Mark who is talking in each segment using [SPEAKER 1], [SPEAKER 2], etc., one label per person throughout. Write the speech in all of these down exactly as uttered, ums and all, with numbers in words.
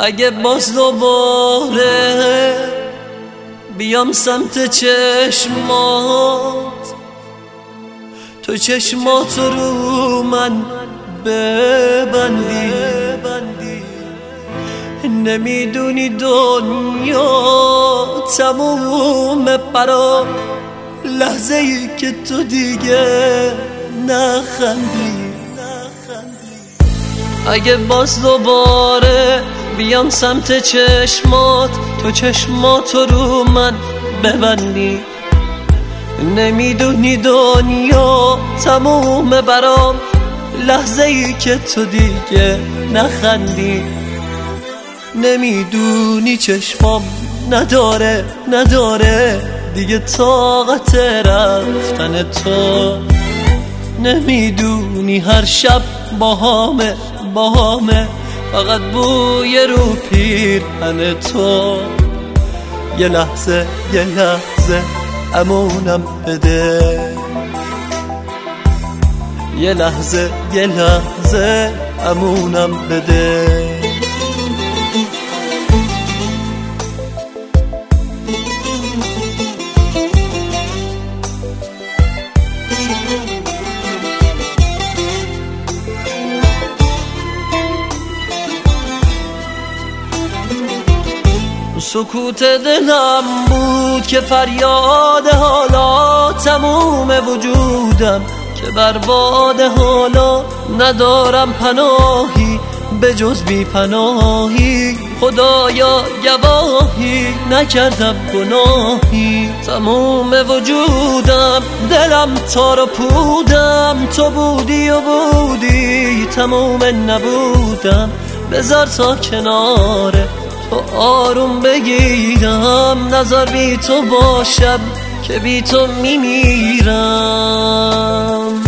[SPEAKER 1] اگه باز دوباره بیام سمت چشمات، تو چشمات رو من ببندی، نمیدونی دنیا تمومه برام لحظه ای که تو دیگه نخندی. اگه باز دوباره بیام سمت چشمات، تو چشمات رو من ببندی، نمیدونی دنیا تمومه برام لحظه ای که تو دیگه نخندی. نمیدونی چشمام نداره نداره دیگه طاقت رفتن تو، نمیدونی هر شب باهامه باهامه فقط بوی رو پیرهن تو. یه لحظه یه لحظه امونم بده، یه لحظه یه لحظه امونم بده. سکوت دلم بود که فریاد حالا تموم وجودم، که برباد حالا ندارم پناهی به جز بی پناهی. خدایا گواهی نکردم گناهی، تموم وجودم دلم تار و پودم، تو بودی و بودی تموم نبودم. بذار تا کناره تو آروم بگیرم، نظر بی تو باشم که بی تو میمیرم.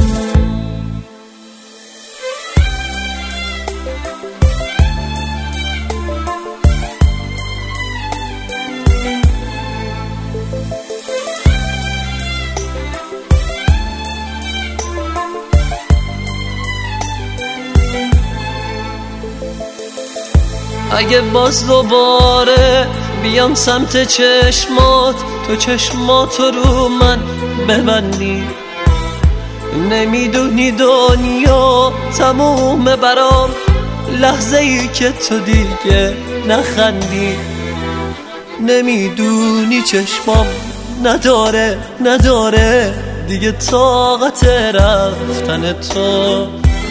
[SPEAKER 1] اگه باز دوباره بیام سمت چشمات، تو چشمات رو من ببندی، نمیدونی دنیا تمومه برام لحظه ای که تو دیگه نخندی. نمیدونی چشمام نداره نداره دیگه طاقت رفتن تو،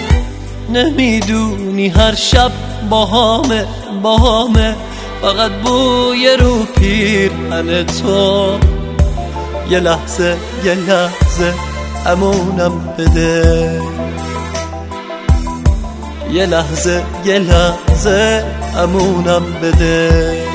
[SPEAKER 1] نمیدونی هر شب باهامه باهامه فقط بوی رو پیرهن تو. یه لحظه یه لحظه امونم بده، یه لحظه یه لحظه امونم بده.